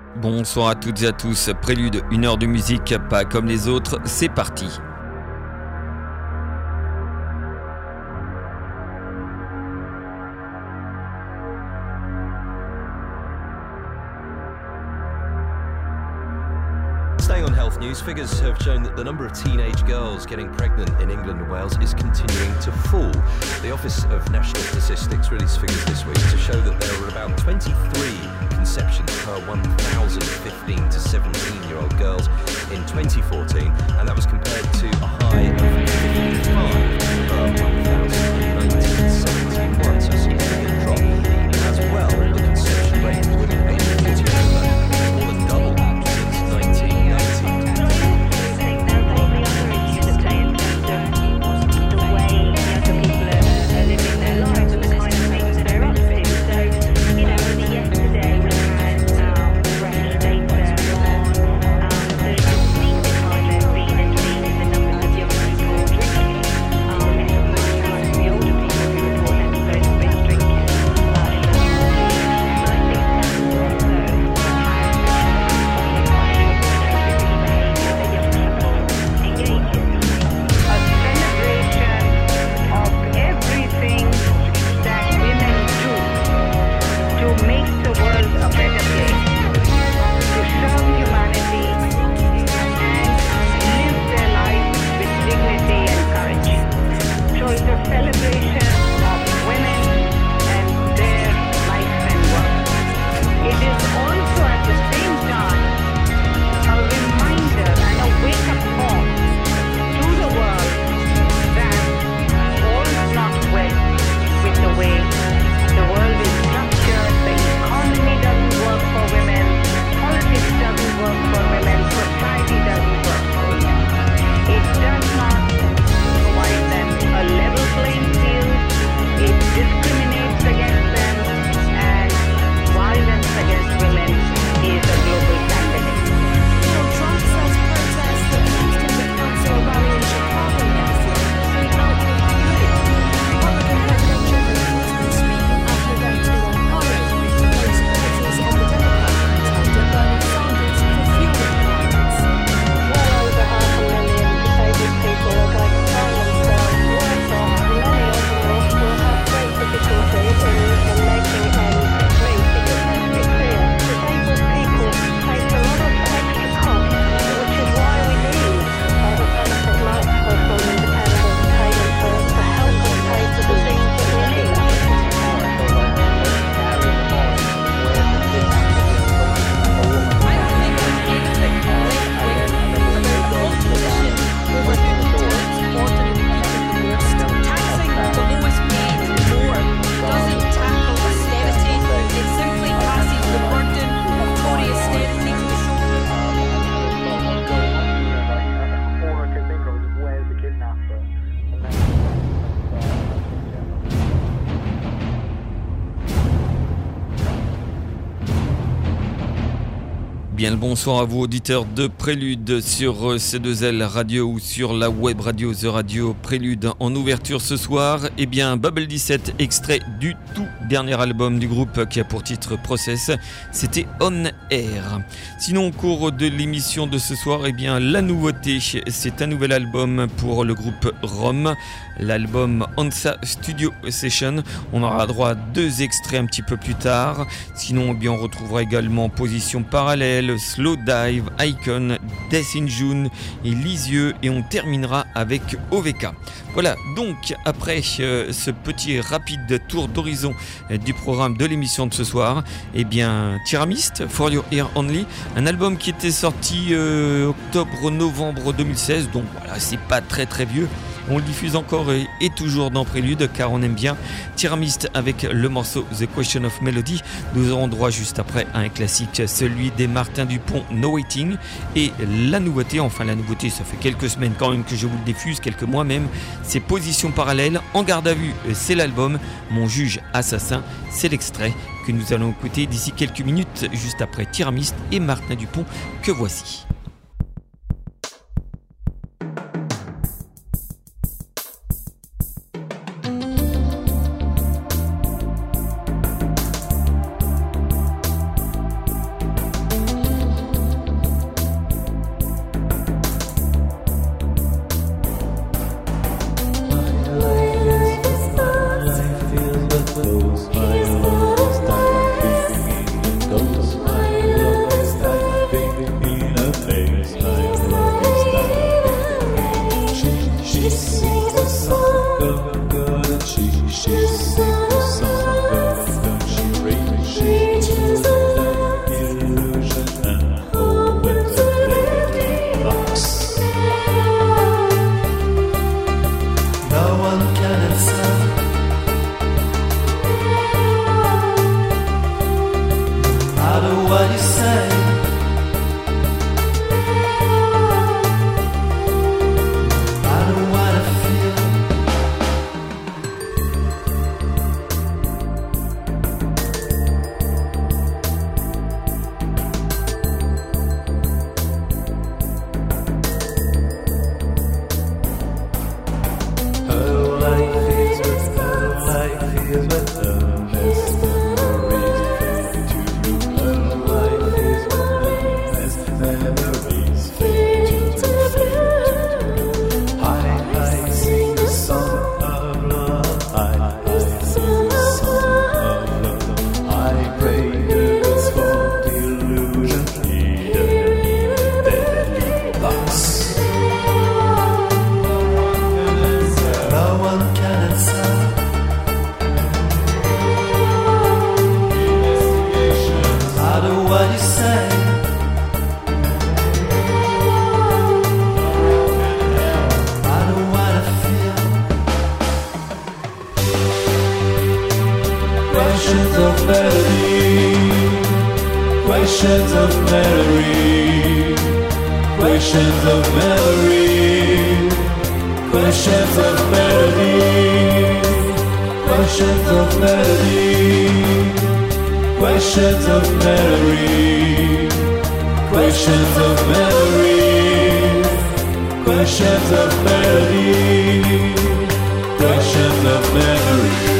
Bonsoir à toutes et à tous, Prélude, une heure de musique pas comme les autres, c'est parti. Staying on health news, figures have shown that the number of teenage girls getting pregnant in England and Wales is continuing to fall. The Office of National Statistics released figures this week to show that there were about 23 conceptions per 1,000 15 to 17-year-old girls in 2014, and that was compared to a high of 55 per 1,000 in 1971, so a significant drop. As well, the conception rate of women aged 40 and over has more than doubled since 1990. Bien le bonsoir à vous auditeurs de Prélude sur C2L Radio ou sur la web radio The Radio Prélude. En ouverture ce soir, eh bien Bubble 17, extrait du tout dernier album du groupe qui a pour titre Process, c'était On Air. Sinon au cours de l'émission de ce soir, eh bien la nouveauté, c'est un nouvel album pour le groupe Rome, l'album Onsa Studio Session. On aura droit à 2 extraits un petit peu plus tard. Sinon eh bien on retrouvera également Position Parallèle, Slow Dive, Icon, Death in June et Lisieux, et on terminera avec OVK. Voilà, donc après ce petit rapide tour d'horizon du programme de l'émission de ce soir, eh bien Tyramist, For Your Ear Only, un album qui était sorti octobre-novembre 2016, donc voilà, c'est pas très très vieux. On le diffuse encore et toujours dans Prélude car on aime bien. Tyramist avec le morceau The Question of Melody. Nous aurons droit juste après à un classique, celui des Martin Dupont, No Waiting. Et la nouveauté, ça fait quelques semaines quand même que je vous le diffuse, quelques mois même, c'est Position Parallèle. En garde à vue, c'est l'album. Mon juge assassin, c'est l'extrait que nous allons écouter d'ici quelques minutes, juste après Tyramist et Martin Dupont, que voici. questions of memory, questions of memory, questions of melody, questions of melody, questions of memory, questions of memory, questions of melody, questions of memory.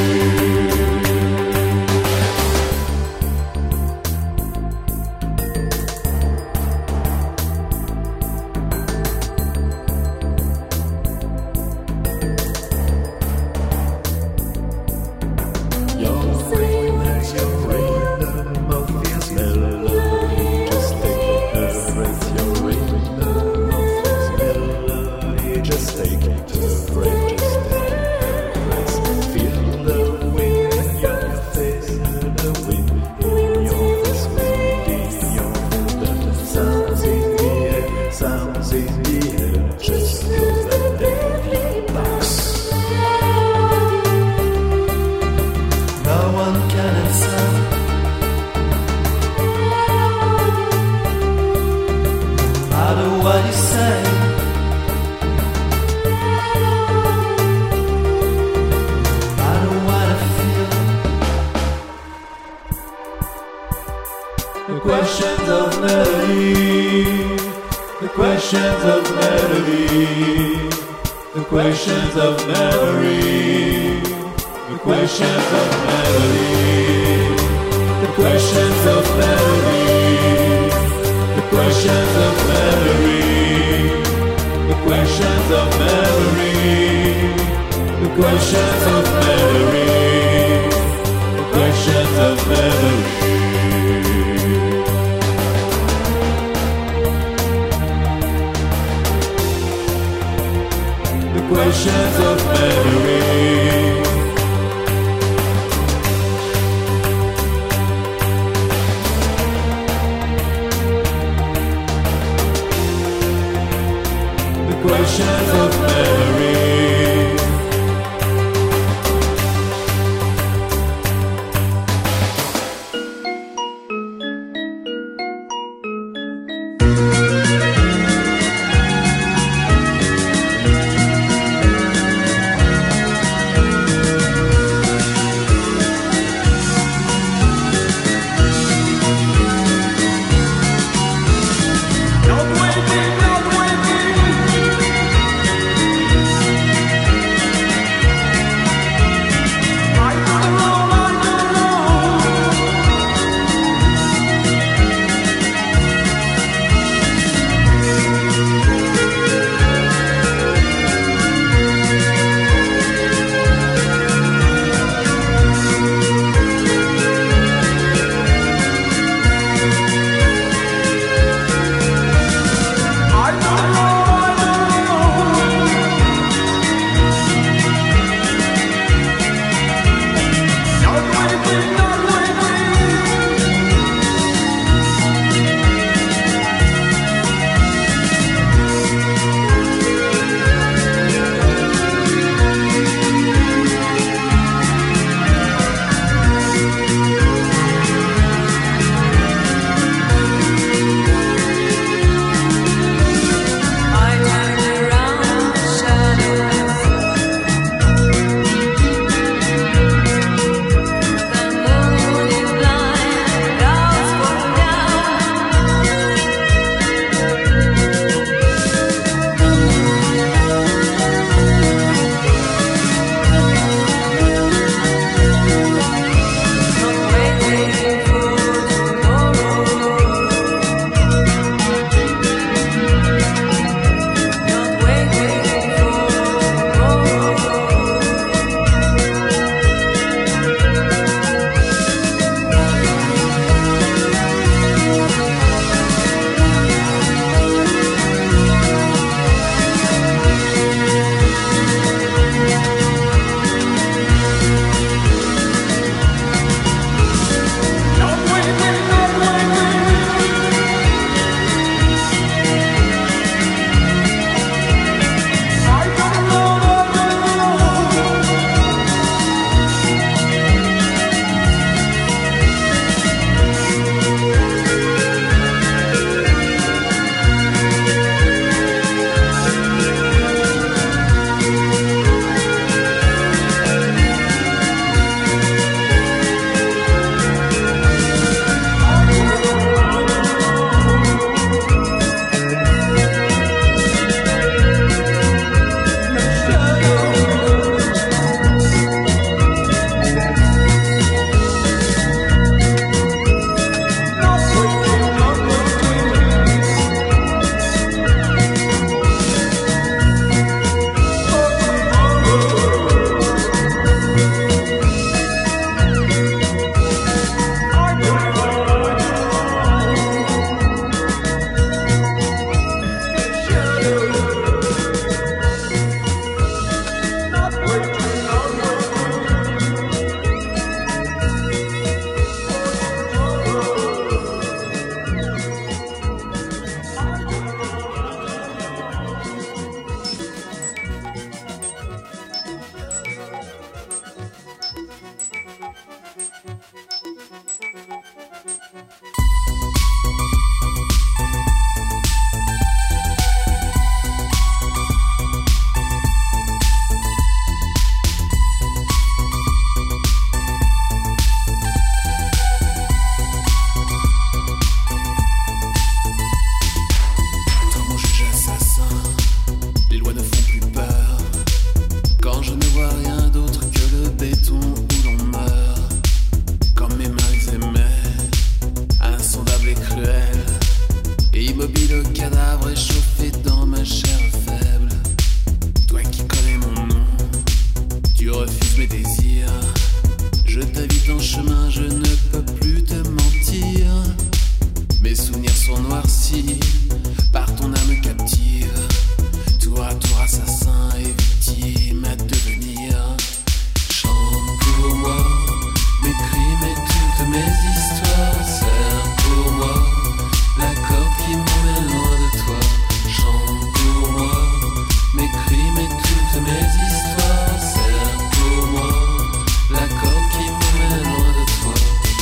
Mes souvenirs sont noircis par ton âme captive, tour à tour assassin et victime à devenir. Chante pour moi mes crimes et toutes mes histoires, serre pour moi la corde qui m'emmène loin de toi. Chante pour moi mes crimes et toutes mes histoires, serre pour moi la corde qui m'emmène loin de toi.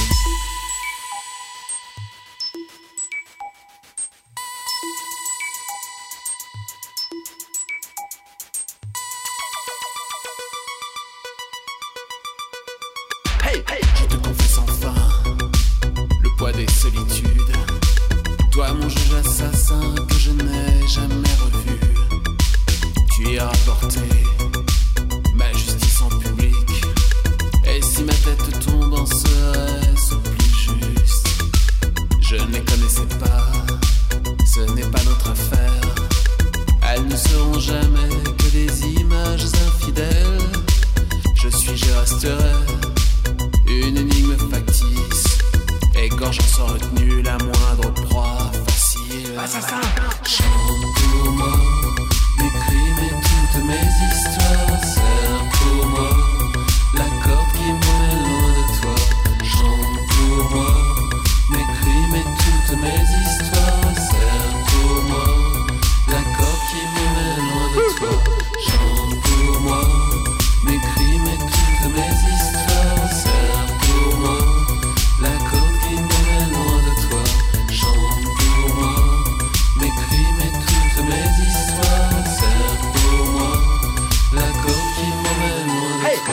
Je te confesse enfin le poids des solitudes. Toi mon juge assassin que je n'ai jamais revu. Tu y as rapporté ma justice en public. Et si ma tête tombe en serait-ce plus juste? Je ne les connaissais pas, ce n'est pas notre affaire. Elles ne seront jamais que des images infidèles. Je resterai une énigme factice, égorgeant sans retenue la moindre proie facile. Assassin, chante pour moi mes crimes et toutes mes histoires, serre pour moi la corde qui m'emmène loin de toi. Chante pour moi mes crimes et toutes mes histoires, serre pour moi la corde qui m'emmène loin de toi. Chante pour moi mes crimes et toutes mes histoires, serre pour moi la corde qui m'emmène loin de toi. Chante pour moi mes crimes et toutes mes histoires, serre pour moi la corde qui m'emmène loin de toi.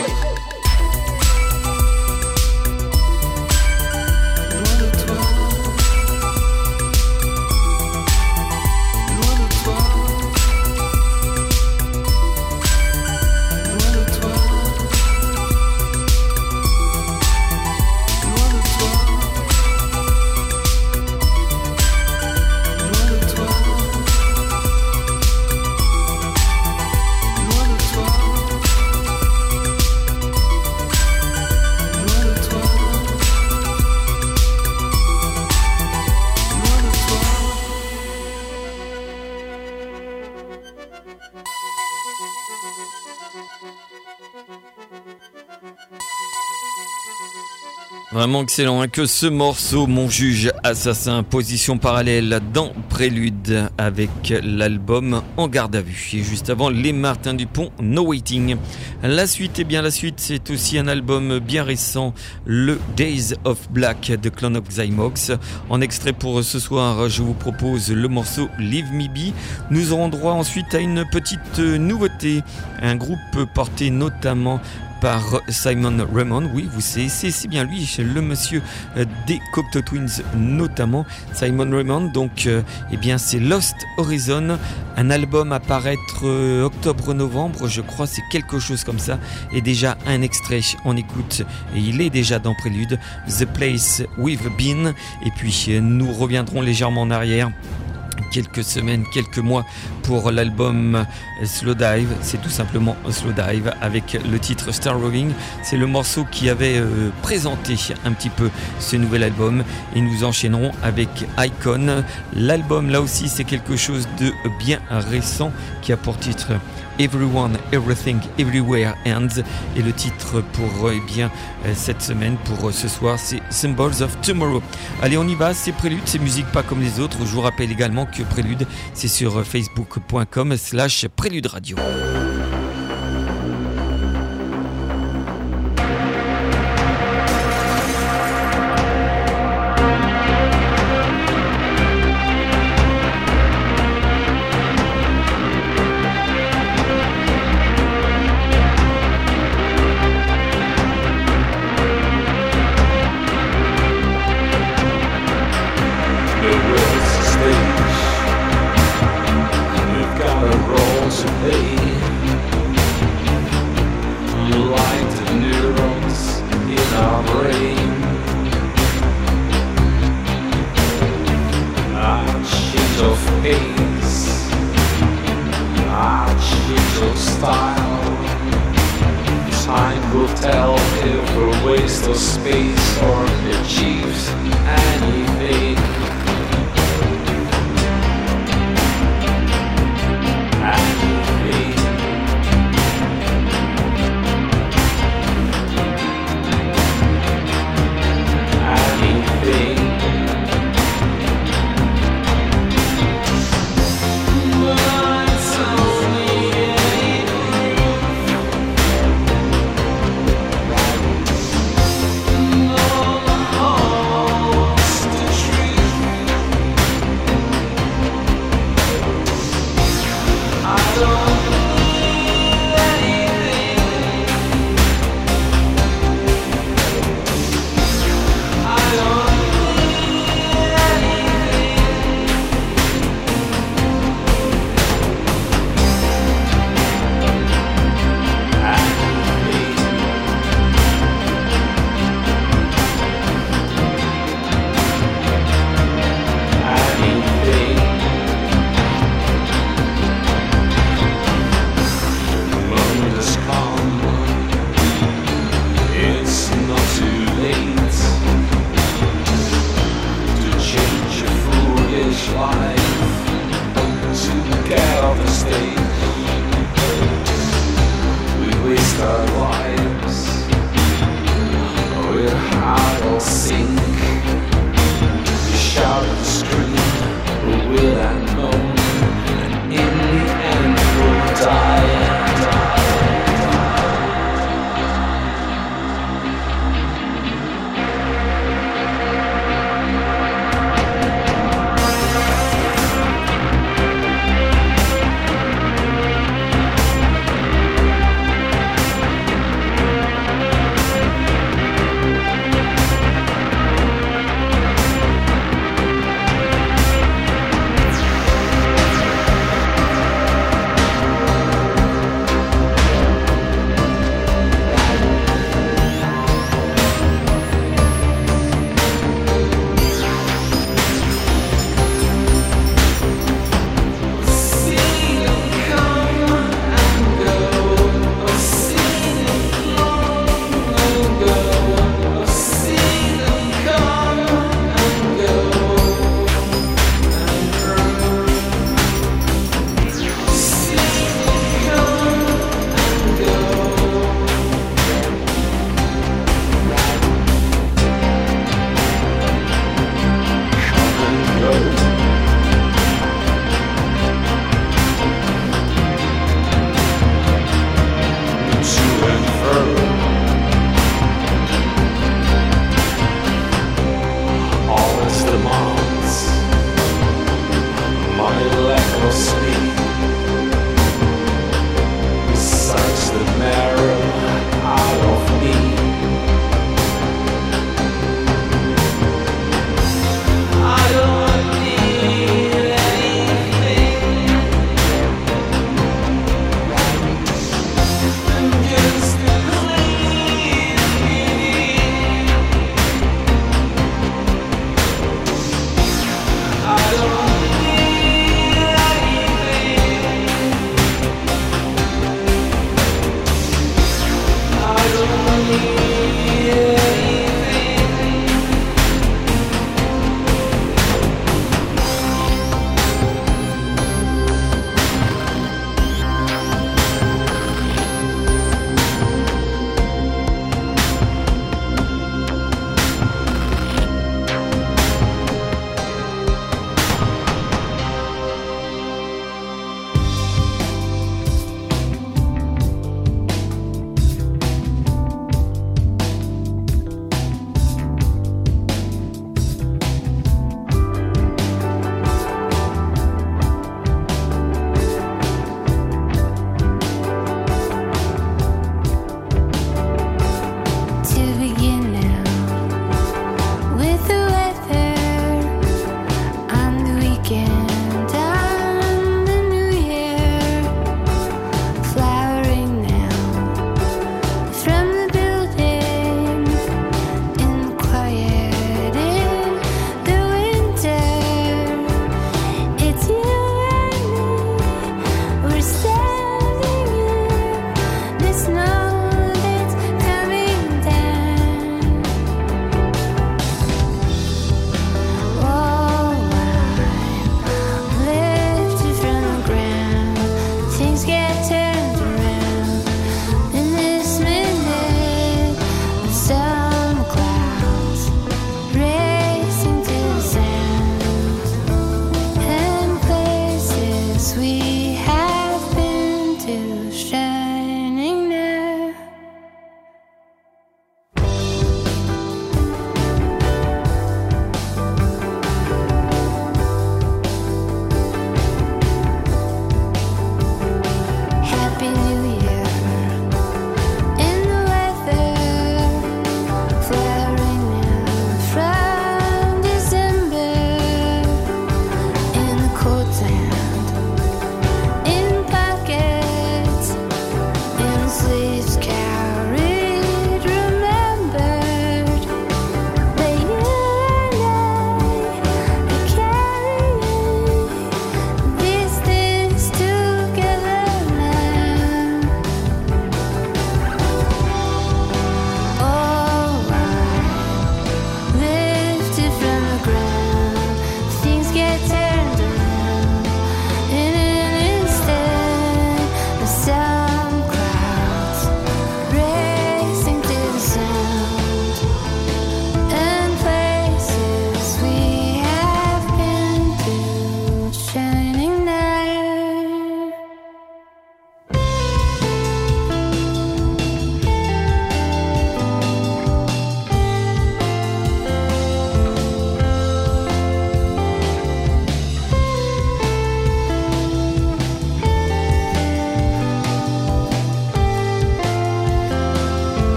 Loin de toi, loin de toi, loin de toi, loin de toi, loin de toi, loin de toi, loin de toi. Vraiment excellent, hein, que ce morceau, Mon juge assassin, position parallèle dans Prélude avec l'album En garde à vue. Et juste avant, Les Martins Dupont, No Waiting. La suite, c'est aussi un album bien récent, le Days of Black de Clan of Xymox. En extrait pour ce soir, je vous propose le morceau Leave Me Be. Nous aurons droit ensuite à une petite nouveauté, un groupe porté notamment par Simon Raymond, oui, vous savez, c'est bien lui, le monsieur des Cocteau Twins notamment, Simon Raymond. Donc, eh bien, c'est Lost Horizon, un album à paraître octobre-novembre, je crois, c'est quelque chose comme ça. Et déjà un extrait, on écoute, et il est déjà dans Prélude, The Place We've Been. Et puis, nous reviendrons légèrement en arrière. Quelques semaines, quelques mois pour l'album Slow Dive. C'est tout simplement Slow Dive avec le titre Star Roving. C'est le morceau qui avait présenté un petit peu ce nouvel album. Et nous enchaînerons avec Icon. L'album, là aussi, c'est quelque chose de bien récent qui a pour titre Everyone, Everything, Everywhere Ends. Et le titre pour cette semaine, pour ce soir, c'est Symbols of Tomorrow. Allez, on y va, c'est Prélude, c'est musique pas comme les autres. Je vous rappelle également que Prélude, c'est sur facebook.com/Prélude Radio. of the stage. We waste our lives, we'll hide or sink. We shout and scream, we will and moan, and in the end we'll die and die.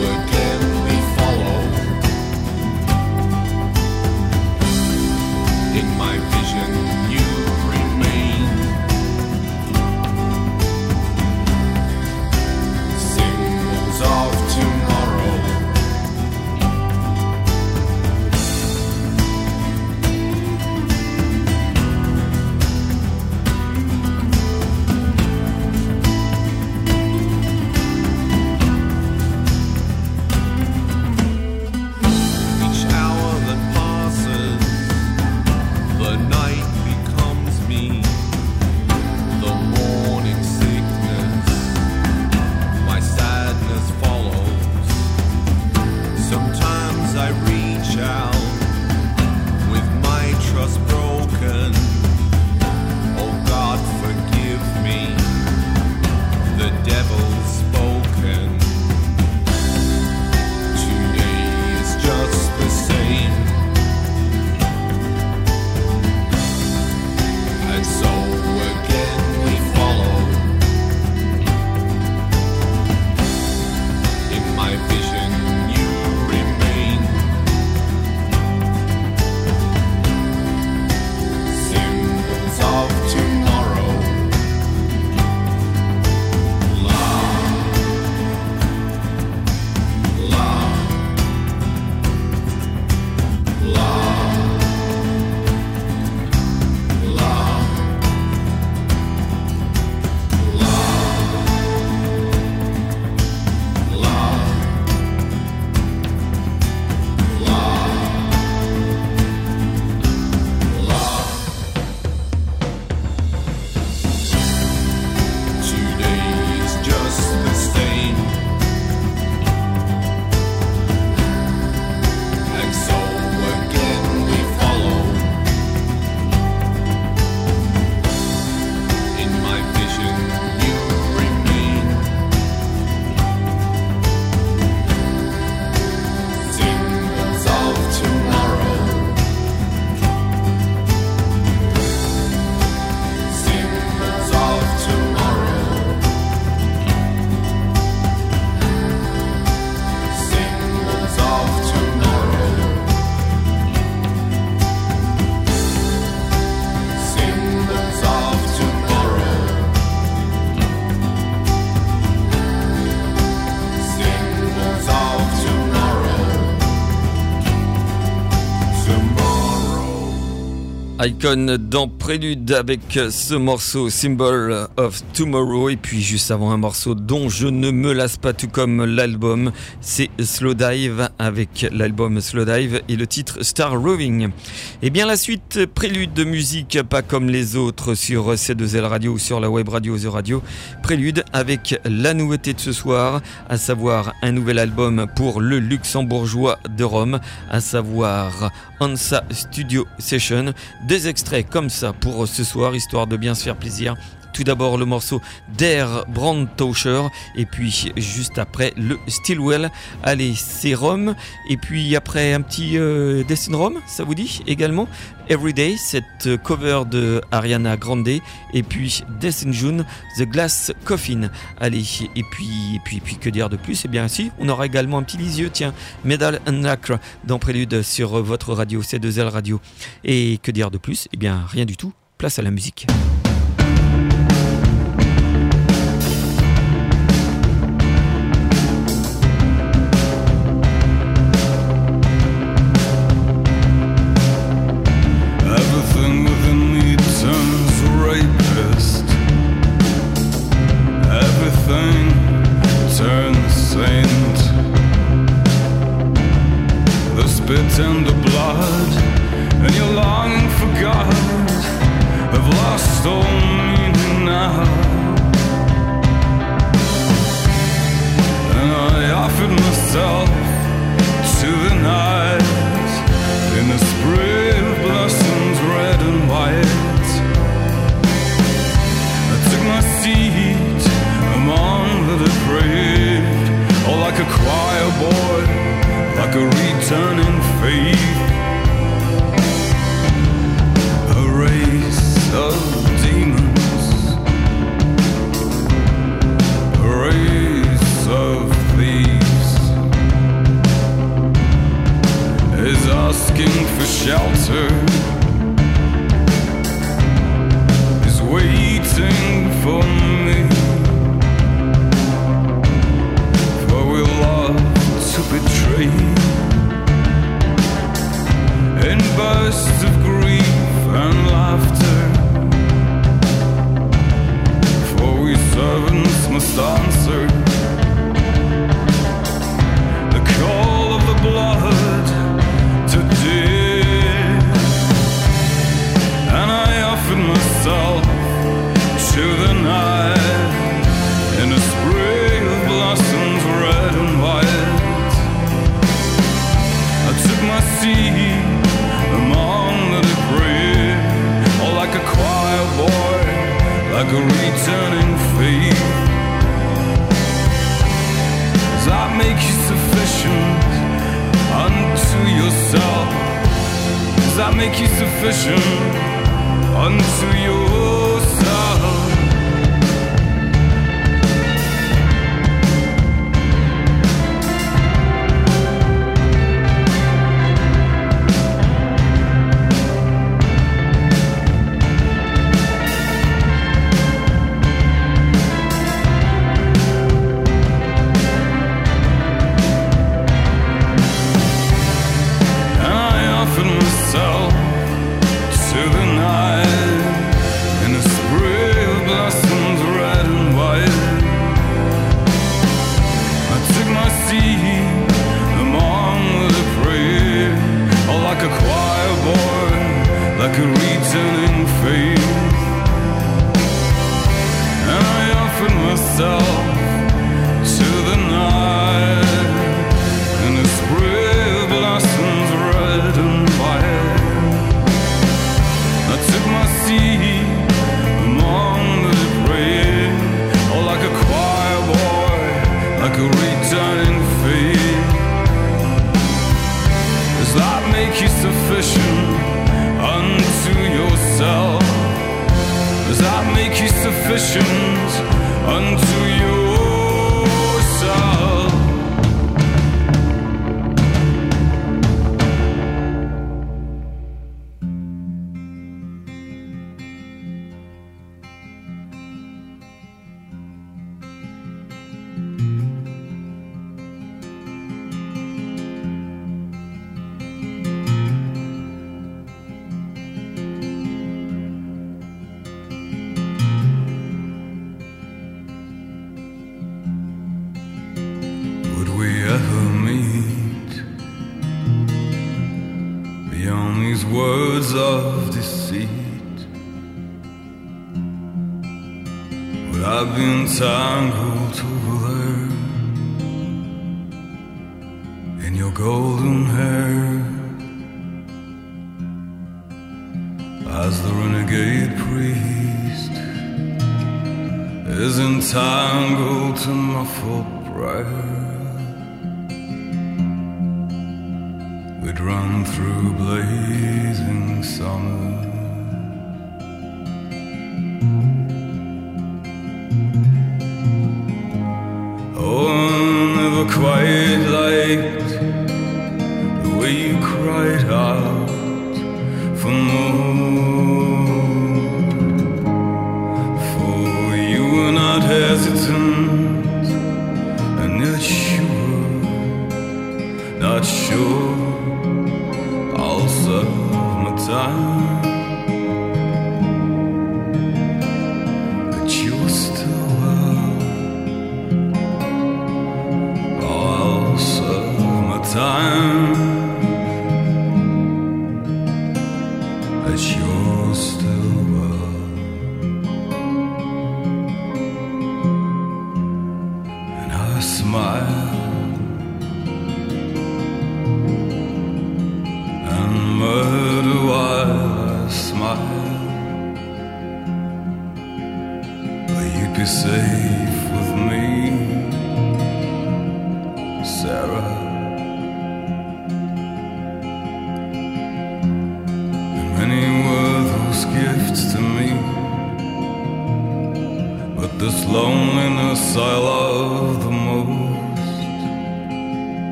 again we follow. In my vision you remain. Symbols of tomorrow. Each hour that passes, the night becomes me. The morning sickness, my sadness follows. Sometimes I reach out with my trust broken. Oh God, forgive me, the devil's spoken. Today is just the same, and so again we follow. In my vision you remain. Symbols of tomorrow. Love, love, love, love, love, love. Today is just the same, and so again we follow. In my vision you remain. Symbols of tomorrow. Symbols of tomorrow. Symbols of tomorrow. Symbols of tomorrow. Symbols of tomorrow. Tomorrow. Icon dans Prélude avec ce morceau Symbol of Tomorrow, et puis juste avant un morceau dont je ne me lasse pas tout comme l'album, c'est Slowdive avec l'album Slowdive et le titre Star Roving. Et bien la suite, Prélude de musique pas comme les autres sur C2L Radio ou sur la web radio The Radio. Prélude avec la nouveauté de ce soir, à savoir un nouvel album pour le luxembourgeois de Rome, à savoir Hansa Studio Session. Des extraits comme ça pour ce soir, histoire de bien se faire plaisir. Tout d'abord le morceau Der Brandtauscher, et puis juste après le Stillwell. Allez, c'est Rome, et puis après un petit Destin Rome, ça vous dit également. Everyday, cette cover de Ariana Grande, et puis Death in June, The Glass Coffin. Allez, et puis que dire de plus? Eh bien si, on aura également un petit lisieux, tiens, Medal and Nacre dans Prélude sur votre radio, C2L Radio. Et que dire de plus? Eh bien rien du tout, place à la musique. Everything within me turns rapist. Everything turns saint. The spit and the blood, and your longing for God have lost all meaning now. And I offered myself to the night in a spray of blossoms red and white. I took my seat among the depraved, oh, like a choir boy, like a returning faith. A race of demons, a race of thieves. make you sufficient unto yourself?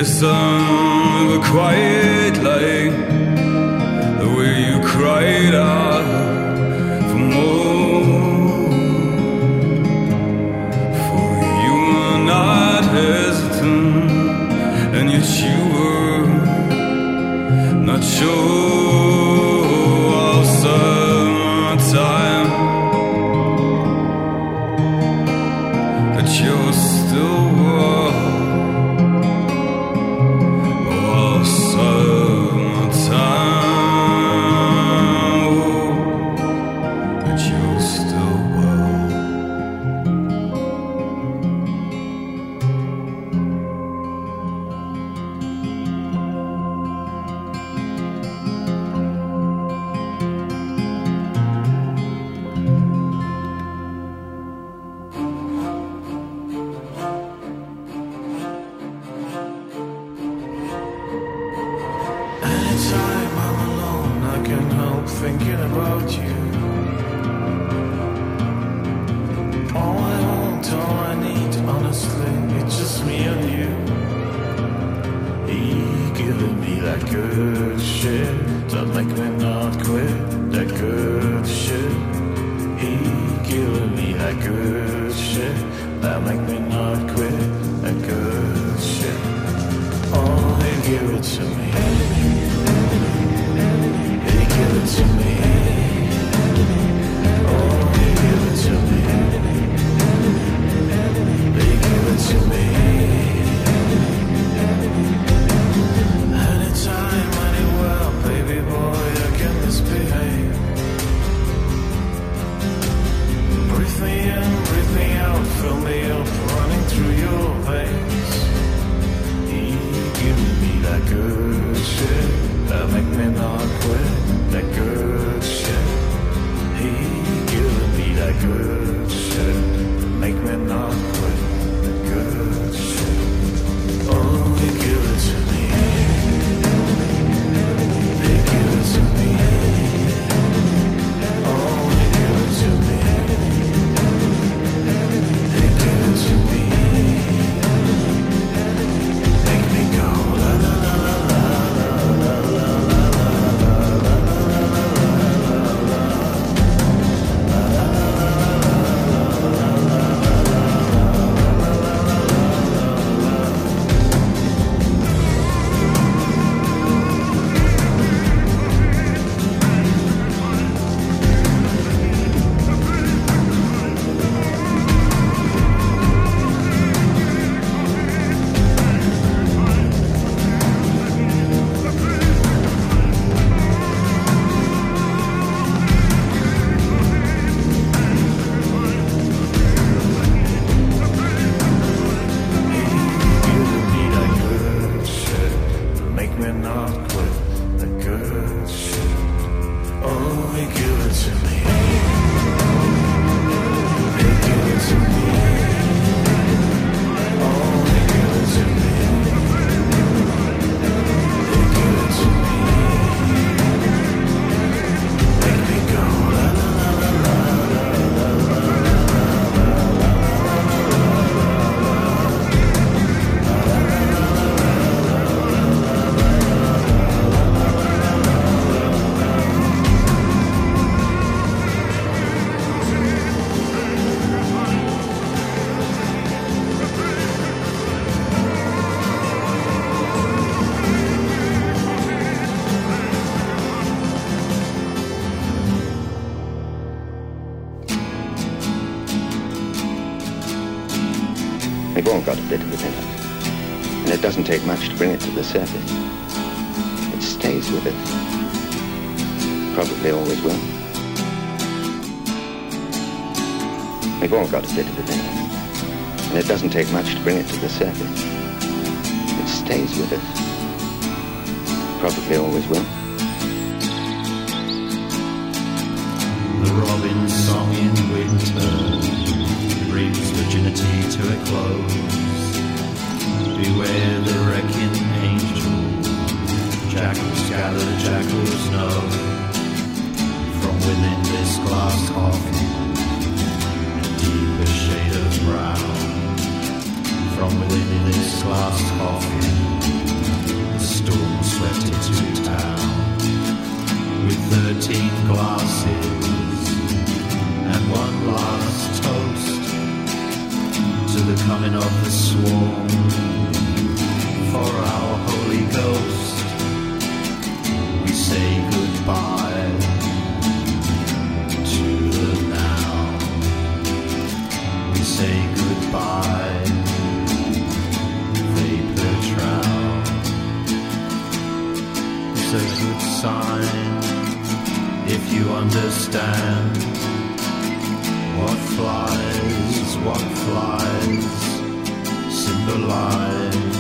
Yes, I'm a quiet light, the way you cried out for more. For you were not hesitant, and yet you were not sure of summertime, that you're still warm. We've all got a bit of it in us, and it doesn't take much to bring it to the surface. It stays with us. Probably always will. We've all got a bit of it in us, and it doesn't take much to bring it to the surface. It stays with us. Probably always will. The robin's song in winter brings virginity to a close. Beware the wrecking angel. Jackals gather, jackals know. From within this glass coffin, a deeper shade of brown. From within this glass coffin, coming of the swarm. For our Holy Ghost, we say goodbye to the now. We say goodbye, vapor trout. It's a good sign if you understand what flies symbolize.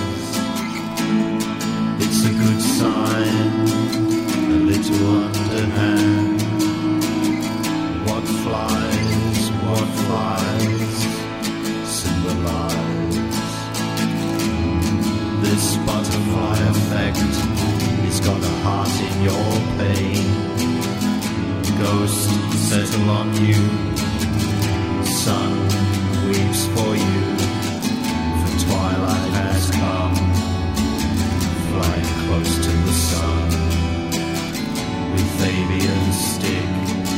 It's a good sign, a little underhand. What flies symbolize. This butterfly effect has got a heart in your pain. Ghost settle on you, sun weeps for you, for twilight has come, flying close to the sun, with Fabian stick,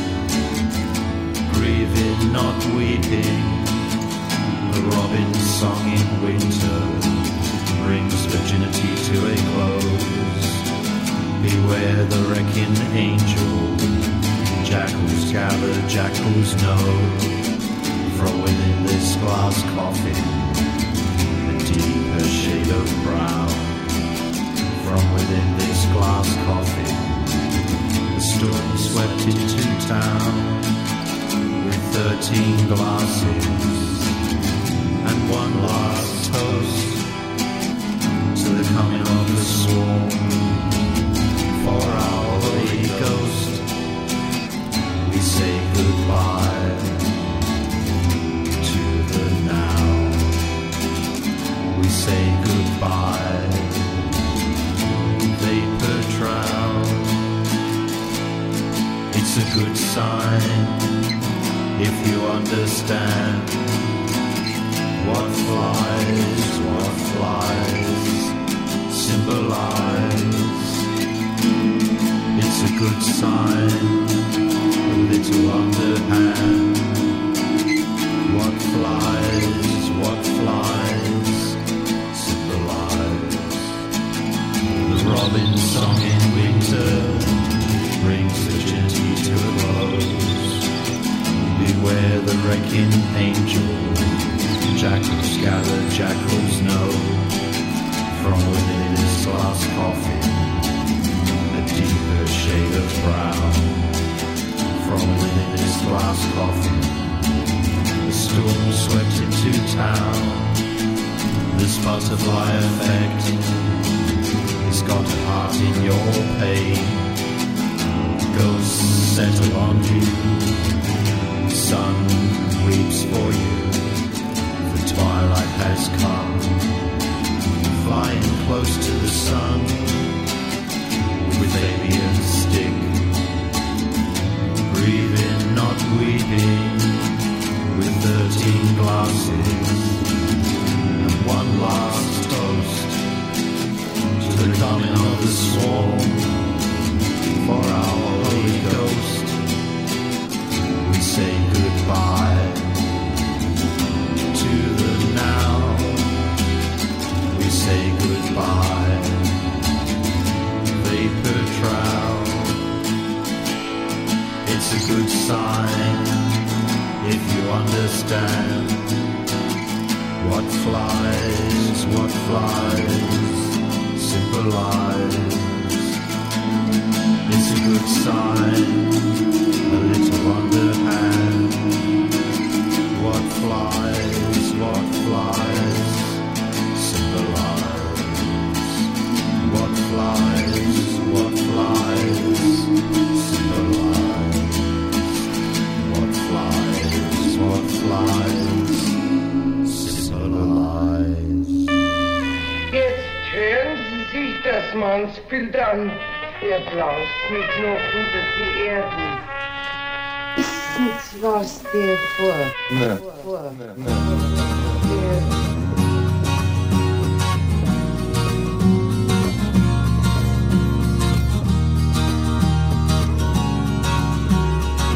grieving, not weeping, the robin's song in winter brings virginity to a close. Beware the wrecking angel, jackals gather, jackals know. From within this glass coffin, a deeper shade of brown. From within this glass coffin, the storm swept into town with 13 glasses and one last toast to the coming of the swarm. For our Holy Ghost, we say goodbye to the now. We say goodbye, vapor trout. It's a good sign if you understand what flies symbolize. It's a good sign, a little underhand. What flies symbolize. The robin's song in winter brings virginity to a close. Beware the wrecking angel, jackals gather, jackals know. From within this glass coffin, a deeper shade of brown. From within this glass coffin, the storm swept into town. This butterfly effect has got a heart in your pain. Ghosts settle on you, sun weeps for you, for twilight has come, flying close to the sun with Fabian stick, grieving, not weeping, with 13 glasses and one last toast to the coming of the swarm. For our Holy Ghost, we say goodbye to the now. We say goodbye, vapor trout. It's a good sign if you understand what flies symbolize. It's a good sign, a little underhand. What flies symbolize. What flies symbolize. What flies symbolize. Jetzt hören Sie sich das Mannsbild an. Er blaust mit Knochen durch die Erden. Jetzt was dir vor.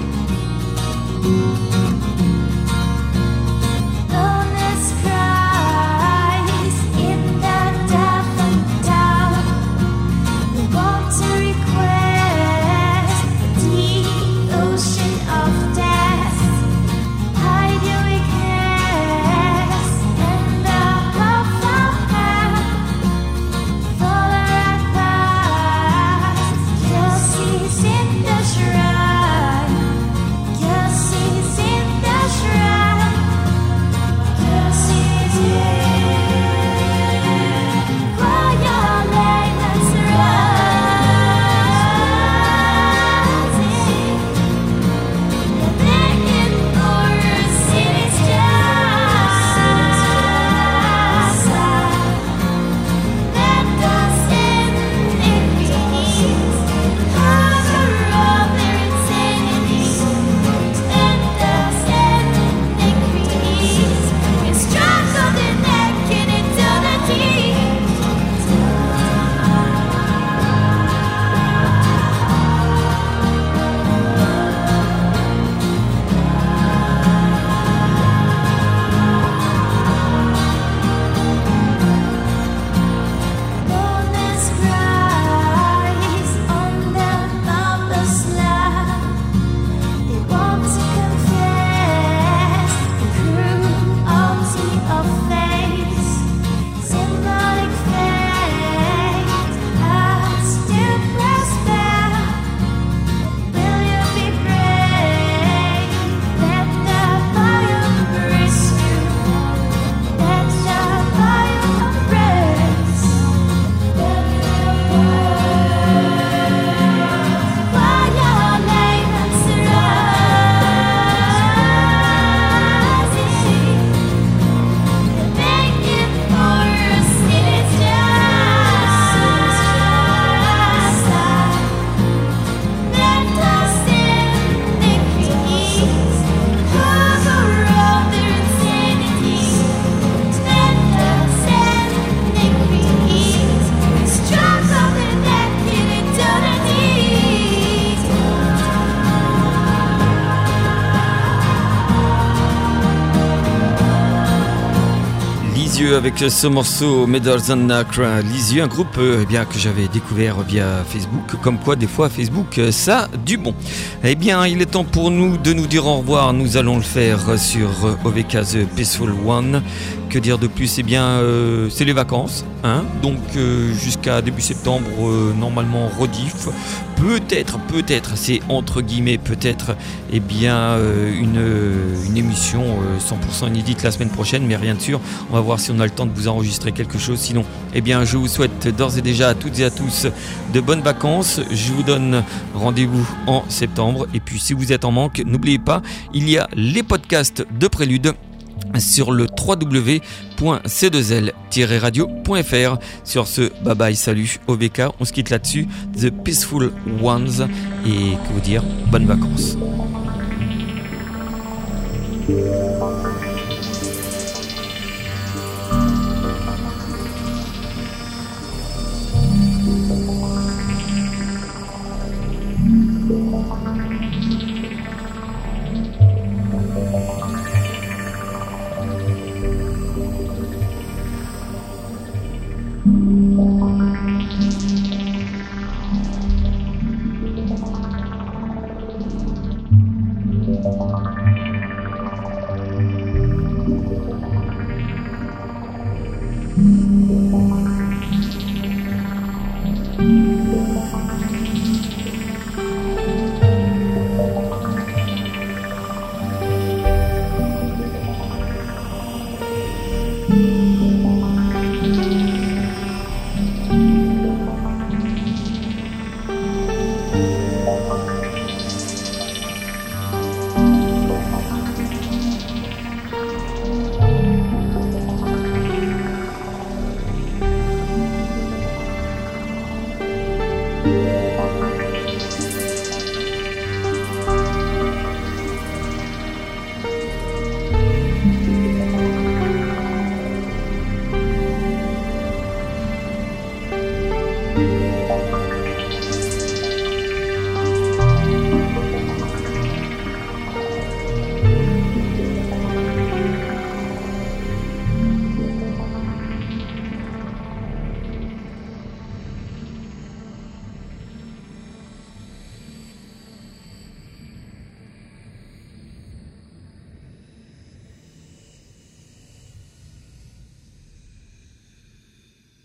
Loneliness cry. Lisieux avec ce morceau Medals and Nacre. Lisieux, un groupe que j'avais découvert via Facebook. Comme quoi, des fois, Facebook, ça a du bon. Eh bien, il est temps pour nous de nous dire au revoir. Nous allons le faire sur OVK The Peaceful One. Que dire de plus? Eh bien, c'est les vacances, hein. Donc jusqu'à début septembre, normalement rediff. Peut-être, c'est entre guillemets, peut-être, eh bien, une émission 100% inédite la semaine prochaine, mais rien de sûr. On va voir si on a le temps de vous enregistrer quelque chose. Sinon, eh bien, je vous souhaite d'ores et déjà à toutes et à tous de bonnes vacances. Je vous donne rendez-vous en septembre. Et puis, si vous êtes en manque, n'oubliez pas, il y a les podcasts de Prélude sur le www.c2l-radio.fr. Sur ce, bye bye, salut, OVK, on se quitte là-dessus, The Peaceful Ones, et que vous dire, bonnes vacances.